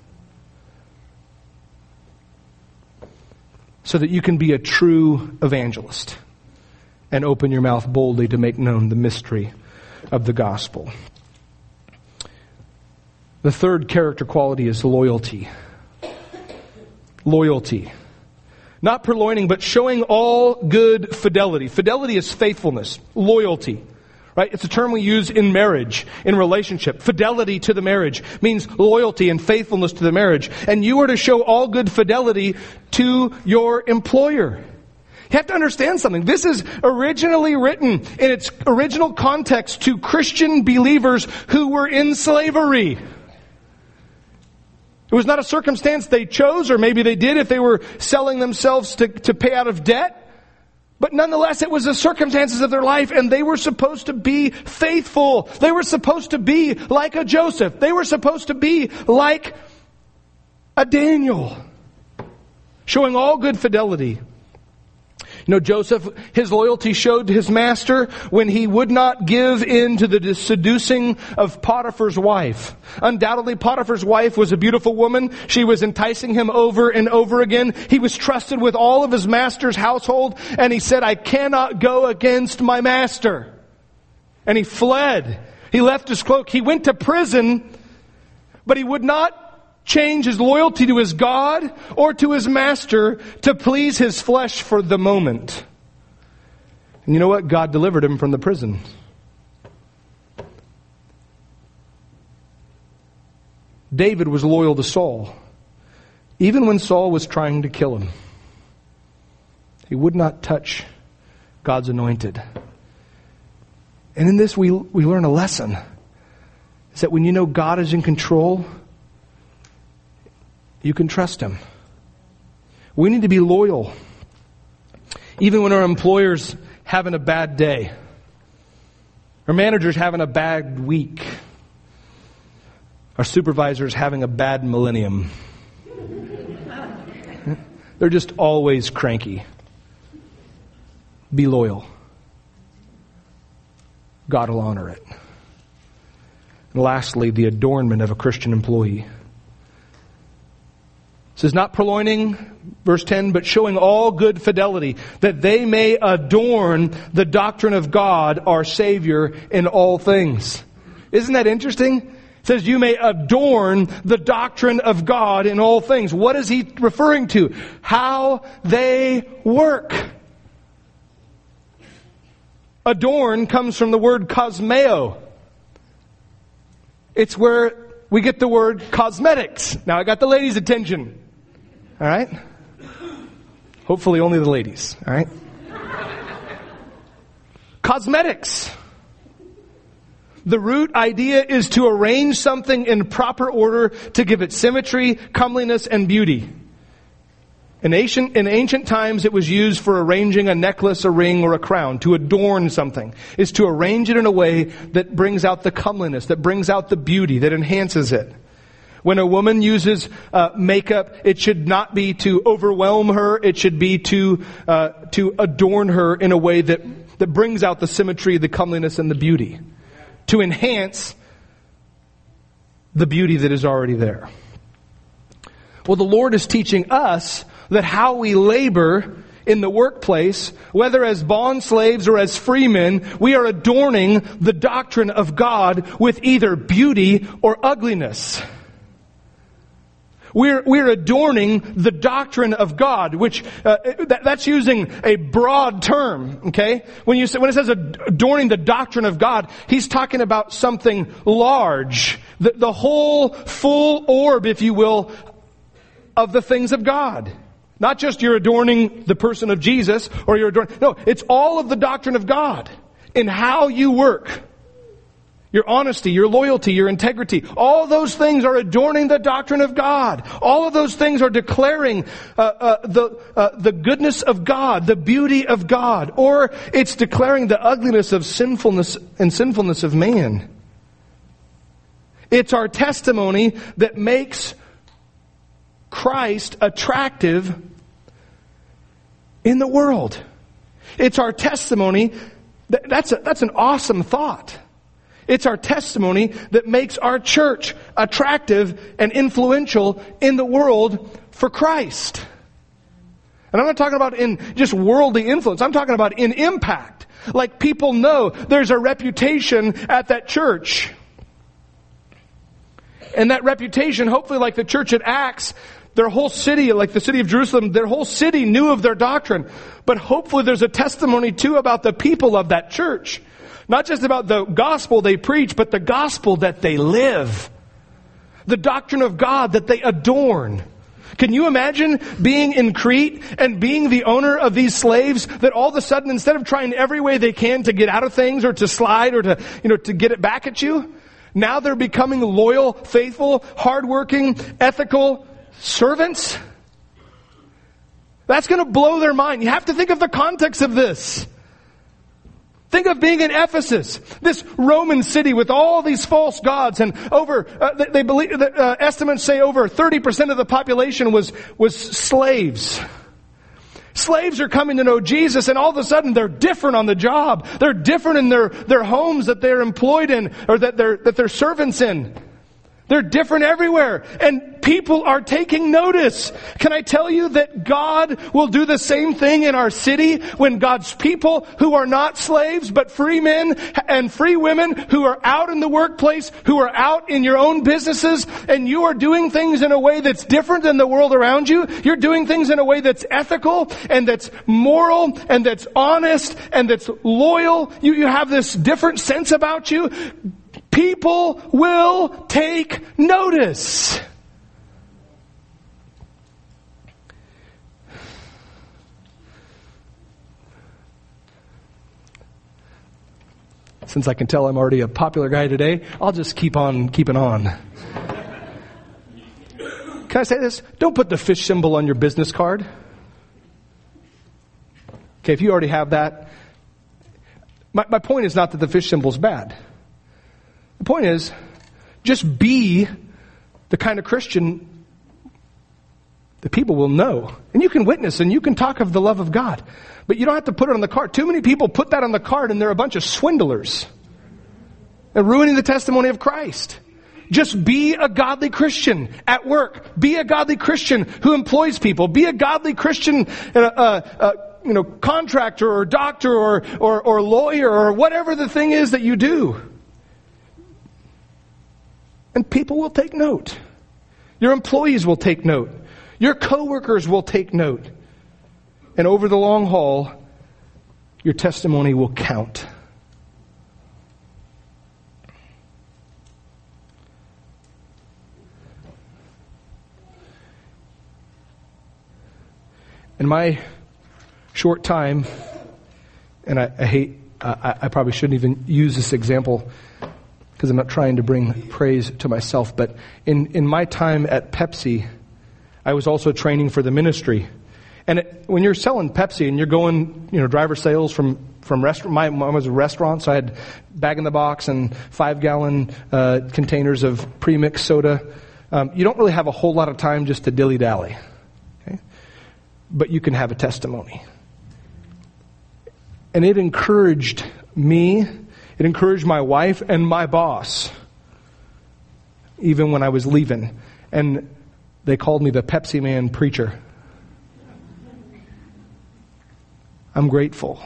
So that you can be a true evangelist and open your mouth boldly to make known the mystery of the gospel. The third character quality is loyalty. Loyalty. Not purloining, but showing all good fidelity. Fidelity is faithfulness. Loyalty. Right? It's a term we use in marriage, in relationship. Fidelity to the marriage means loyalty and faithfulness to the marriage. And you are to show all good fidelity to your employer. You have to understand something. This is originally written in its original context to Christian believers who were in slavery. It was not a circumstance they chose, or maybe they did if they were selling themselves to, to pay out of debt. But nonetheless, it was the circumstances of their life, and they were supposed to be faithful. They were supposed to be like a Joseph. They were supposed to be like a Daniel, showing all good fidelity. You know, Joseph, his loyalty showed to his master when he would not give in to the seducing of Potiphar's wife. Undoubtedly, Potiphar's wife was a beautiful woman. She was enticing him over and over again. He was trusted with all of his master's household, and he said, I cannot go against my master. And he fled. He left his cloak. He went to prison, but he would not change his loyalty to his God or to his master to please his flesh for the moment. And you know what? God delivered him from the prison. David was loyal to Saul, even when Saul was trying to kill him. He would not touch God's anointed. And in this we, we learn a lesson. Is that when you know God is in control, you can trust Him. We need to be loyal. Even when our employer's having a bad day. Our manager's having a bad week. Our supervisor's having a bad millennium. They're just always cranky. Be loyal. God will honor it. And lastly, the adornment of a Christian employee. It says, not purloining, verse ten, but showing all good fidelity, that they may adorn the doctrine of God, our Savior, in all things. Isn't that interesting? It says you may adorn the doctrine of God in all things. What is he referring to? How they work. Adorn comes from the word cosmeo. It's where we get the word cosmetics. Now I got the ladies' attention. All right? Hopefully only the ladies. All right? Cosmetics. The root idea is to arrange something in proper order to give it symmetry, comeliness, and beauty. In ancient, in ancient times, it was used for arranging a necklace, a ring, or a crown. To adorn something is to arrange it in a way that brings out the comeliness, that brings out the beauty, that enhances it. When a woman uses uh, makeup, it should not be to overwhelm her. It should be to uh, to adorn her in a way that, that brings out the symmetry, the comeliness, and the beauty. To enhance the beauty that is already there. Well, the Lord is teaching us that how we labor in the workplace, whether as bond slaves or as free men, we are adorning the doctrine of God with either beauty or ugliness. We're, we're adorning the doctrine of God, which, uh, that, that's using a broad term, okay? When you say, when it says adorning the doctrine of God, he's talking about something large. The, the whole full orb, if you will, of the things of God. Not just you're adorning the person of Jesus, or you're adorning, no, it's all of the doctrine of God in how you work. Your honesty, your loyalty, your integrity. All those things are adorning the doctrine of God. All of those things are declaring uh, uh, the uh, the goodness of God, the beauty of God. Or it's declaring the ugliness of sinfulness and sinfulness of man. It's our testimony that makes Christ attractive in the world. It's our testimony. That, that's a, that's an awesome thought. It's our testimony that makes our church attractive and influential in the world for Christ. And I'm not talking about in just worldly influence. I'm talking about in impact. Like people know there's a reputation at that church. And that reputation, hopefully like the church at Acts, their whole city, like the city of Jerusalem, their whole city knew of their doctrine. But hopefully there's a testimony too about the people of that church. Not just about the gospel they preach, but the gospel that they live. The doctrine of God that they adorn. Can you imagine being in Crete and being the owner of these slaves that all of a sudden, instead of trying every way they can to get out of things or to slide or to, you know, to get it back at you, now they're becoming loyal, faithful, hardworking, ethical servants? That's going to blow their mind. You have to think of the context of this. Think of being in Ephesus, this Roman city with all these false gods, and over uh, they, they believe that uh, estimates say over thirty percent of the population was was slaves. Slaves are coming to know Jesus, and all of a sudden they're different on the job. They're different in their their homes that they're employed in, or that they're that they're servants in. They're different everywhere. And people are taking notice. Can I tell you that God will do the same thing in our city when God's people who are not slaves but free men and free women who are out in the workplace, who are out in your own businesses, and you are doing things in a way that's different than the world around you. You're doing things in a way that's ethical and that's moral and that's honest and that's loyal. You, you have this different sense about you. People will take notice. Since I can tell I'm already a popular guy today, I'll just keep on keeping on. Can I say this? Don't put the fish symbol on your business card. Okay, if you already have that. My, my point is not that the fish symbol is bad. The point is, just be the kind of Christian that people will know. And you can witness and you can talk of the love of God. But you don't have to put it on the card. Too many people put that on the card and they're a bunch of swindlers. They're ruining the testimony of Christ. Just be a godly Christian at work. Be a godly Christian who employs people. Be a godly Christian uh, uh, you know, contractor or doctor or, or, or lawyer or whatever the thing is that you do. And people will take note. Your employees will take note. Your coworkers will take note. And over the long haul, your testimony will count. In my short time, and I, I hate, uh, I, I probably shouldn't even use this example because I'm not trying to bring praise to myself, but in, in my time at Pepsi, I was also training for the ministry. And it, when you're selling Pepsi and you're going, you know, driver sales from, from restaurant, my mom was a restaurant, so I had bag in the box and five gallon uh, containers of pre-mixed soda. Um, you don't really have a whole lot of time just to dilly-dally. Okay? But you can have a testimony. And it encouraged me, it encouraged my wife and my boss, even when I was leaving. And they called me the Pepsi Man preacher. I'm grateful.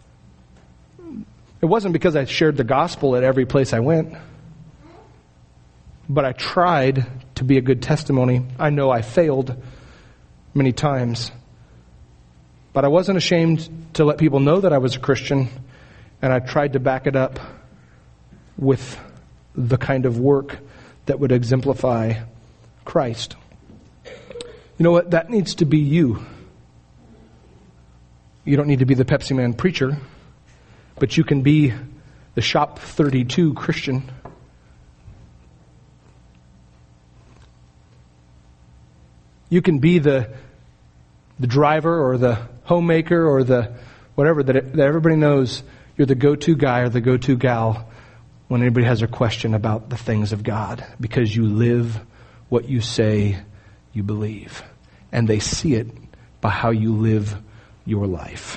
It wasn't because I shared the gospel at every place I went, but I tried to be a good testimony. I know I failed many times, but I wasn't ashamed to let people know that I was a Christian, and I tried to back it up with the kind of work that would exemplify Christ. You know what? That needs to be you. You don't need to be the Pepsi Man preacher, but you can be the Shop thirty-two Christian. You can be the the driver or the homemaker or the whatever that, it, that everybody knows you're the go-to guy or the go-to gal when anybody has a question about the things of God, because you live what you say you believe. And they see it by how you live your life.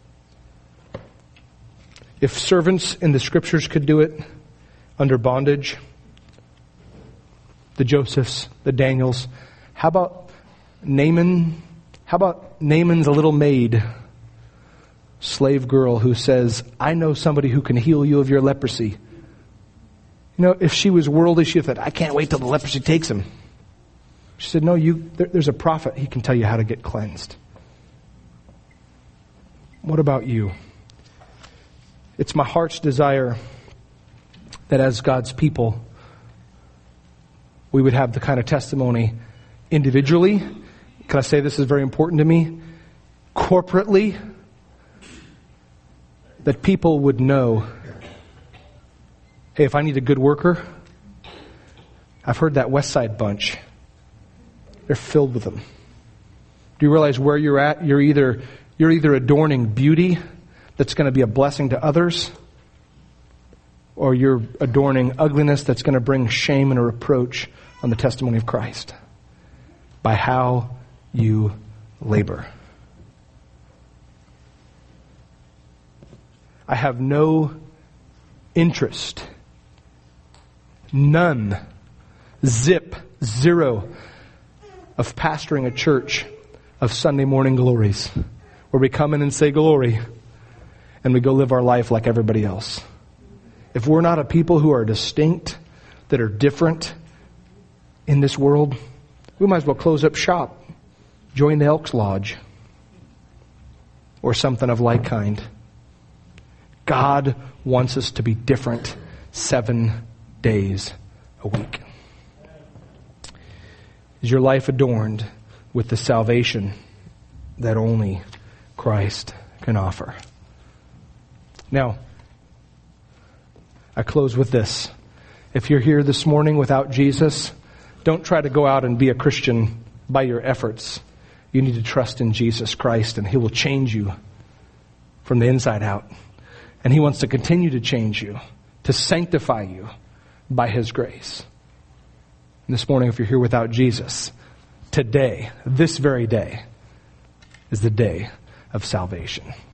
If servants in the scriptures could do it under bondage, the Josephs, the Daniels, how about Naaman? How about Naaman's little maid, slave girl who says, I know somebody who can heal you of your leprosy. You know, if she was worldly, she thought, I can't wait till the leprosy takes him. She said, no, you. There, there's a prophet. He can tell you how to get cleansed. What about you? It's my heart's desire that as God's people, we would have the kind of testimony individually. Can I say this is very important to me? Corporately, that people would know, hey, if I need a good worker, I've heard that West Side bunch. They're filled with them. Do you realize where you're at? You're either you're either adorning beauty that's going to be a blessing to others, or you're adorning ugliness that's going to bring shame and a reproach on the testimony of Christ by how you labor. I have no interest, none, zip, zero, of pastoring a church of Sunday morning glories where we come in and say glory and we go live our life like everybody else. If we're not a people who are distinct, that are different in this world, we might as well close up shop, join the Elks Lodge, or something of like kind. God wants us to be different seven days a week. Is your life adorned with the salvation that only Christ can offer? Now, I close with this. If you're here this morning without Jesus, don't try to go out and be a Christian by your efforts. You need to trust in Jesus Christ, and He will change you from the inside out. And He wants to continue to change you, to sanctify you by His grace. And this morning, if you're here without Jesus, today, this very day, is the day of salvation.